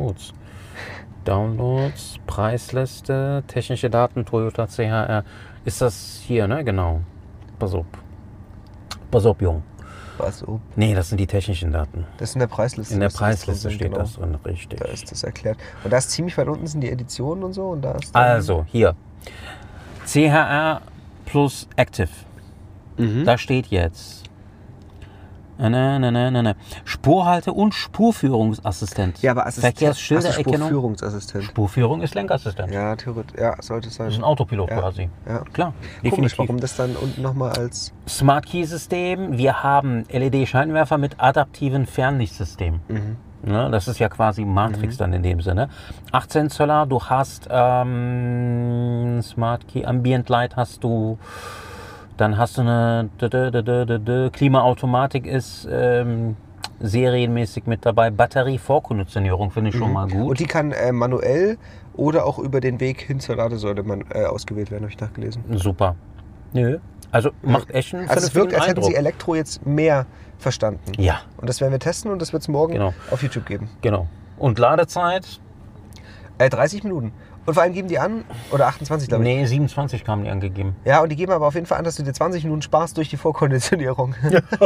Speaker 1: Downloads, Preisliste, technische Daten, Toyota CHR. Ist das hier, ne? Genau. Pass auf, Jung.
Speaker 2: Was?
Speaker 1: Nee, das sind die technischen Daten.
Speaker 2: Das ist in der Preisliste.
Speaker 1: In der Preisliste steht das drin, richtig.
Speaker 2: Da ist das erklärt. Und da ist ziemlich weit unten sind die Editionen und so. Und da ist
Speaker 1: also, hier. CHR Plus Active. Da steht jetzt Spurhalte- und Spurführungsassistent.
Speaker 2: Ja, aber
Speaker 1: Verkehrsschildererkennung.
Speaker 2: Spurführungsassistent.
Speaker 1: Spurführung ist Lenkassistent.
Speaker 2: Ja, theoretisch. Ja, sollte es sein.
Speaker 1: Das ist ein Autopilot quasi.
Speaker 2: Ja.
Speaker 1: Klar,
Speaker 2: Komisch, warum das dann unten nochmal als...
Speaker 1: Smart Key System. Wir haben LED-Scheinwerfer mit adaptivem Fernlichtsystem. Ne, das ist ja quasi Matrix dann in dem Sinne. 18 Zöller, du hast Smart Key, Ambient Light hast du. Dann hast du eine Klimaautomatik ist serienmäßig mit dabei. Batterie-Vorkonditionierung finde ich schon mal gut.
Speaker 2: Und die kann manuell oder auch über den Weg hin zur Ladesäule ausgewählt werden, habe ich nachgelesen.
Speaker 1: Super. Nö. Also macht echt einen
Speaker 2: es wirkt, als hätten sie Elektro jetzt mehr verstanden.
Speaker 1: Ja.
Speaker 2: Und das werden wir testen und das wird es morgen auf YouTube geben.
Speaker 1: Genau. Und Ladezeit?
Speaker 2: 30 Minuten. Und vor allem geben die an, oder 28 glaube ich.
Speaker 1: Nee, 27 kamen die angegeben.
Speaker 2: Ja, und die geben aber auf jeden Fall an, dass du dir 20 Minuten sparst durch die Vorkonditionierung.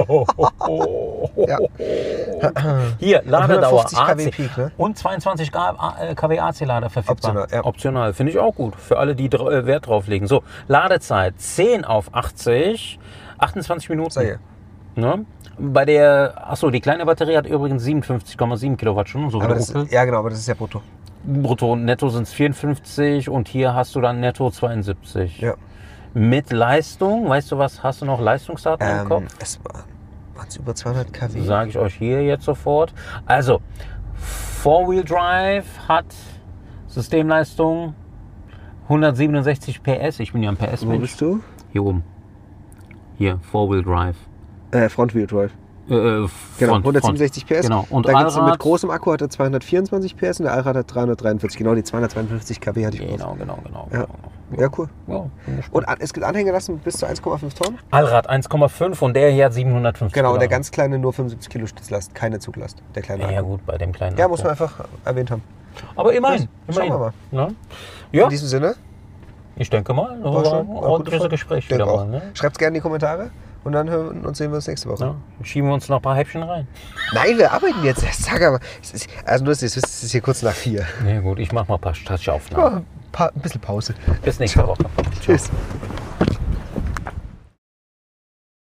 Speaker 2: Ja.
Speaker 1: Hier, Ladedauer,
Speaker 2: 150 kW Peak, ne?
Speaker 1: Und 22 kW AC-Lader verfügbar.
Speaker 2: Optional, ja.
Speaker 1: Optional, finde ich auch gut, für alle, die Wert drauf legen. So, Ladezeit 10 auf 80, 28 Minuten.
Speaker 2: Sei
Speaker 1: Ne? Bei der, die kleine Batterie hat übrigens 57,7 Kilowattstunden. So
Speaker 2: aber das, ja genau, aber das ist ja brutto.
Speaker 1: brutto, netto sind es 54 und hier hast du dann netto 72.
Speaker 2: Ja.
Speaker 1: Mit Leistung, weißt du was, hast du noch Leistungsdaten im Kopf?
Speaker 2: Es waren über 200 kW.
Speaker 1: Sage ich euch hier jetzt sofort. Also, Four-Wheel Drive hat Systemleistung 167 PS. Ich bin ja ein PS-Mensch.
Speaker 2: Wo bist du?
Speaker 1: Hier oben. Hier, Four-Wheel Drive.
Speaker 2: Front-Wheel Drive.
Speaker 1: Genau,
Speaker 2: 167 PS.
Speaker 1: Genau. Und
Speaker 2: da gibt's
Speaker 1: Allrad,
Speaker 2: mit großem Akku hat er 224 PS und der Allrad hat 343. Genau, die 252 kW hatte ich
Speaker 1: Genau.
Speaker 2: Ja. Ja, cool.
Speaker 1: Ja,
Speaker 2: Und es gibt Anhängerlasten bis zu 1,5 Tonnen?
Speaker 1: Allrad 1,5 und der hier hat 750
Speaker 2: Genau, und der
Speaker 1: Kilo.
Speaker 2: ganz kleine nur 75 Kilo Stützlast, keine Zuglast. Der kleine Akku.
Speaker 1: Ja gut, bei dem kleinen
Speaker 2: Ja,
Speaker 1: Akku.
Speaker 2: muss man einfach erwähnt haben.
Speaker 1: Aber immerhin.
Speaker 2: Schauen wir mal.
Speaker 1: Ja, ja,
Speaker 2: In diesem Sinne,
Speaker 1: ich denke mal, das
Speaker 2: war
Speaker 1: war
Speaker 2: schon
Speaker 1: ein
Speaker 2: war
Speaker 1: ordentliches
Speaker 2: gut.
Speaker 1: Gespräch
Speaker 2: Denke
Speaker 1: wieder
Speaker 2: auch.
Speaker 1: mal. Ne?
Speaker 2: Schreibt's gerne in die Kommentare und dann hören und sehen wir uns nächste Woche.
Speaker 1: Ja, schieben wir uns noch ein paar Häppchen rein.
Speaker 2: Nein, wir arbeiten jetzt. Sag aber, also nur, es ist hier kurz nach 4.
Speaker 1: Ja gut, ich mach mal ein paar Touchaufnahmen.
Speaker 2: Ein bisschen Pause.
Speaker 1: Bis nächste Woche. Ciao.
Speaker 2: Tschüss.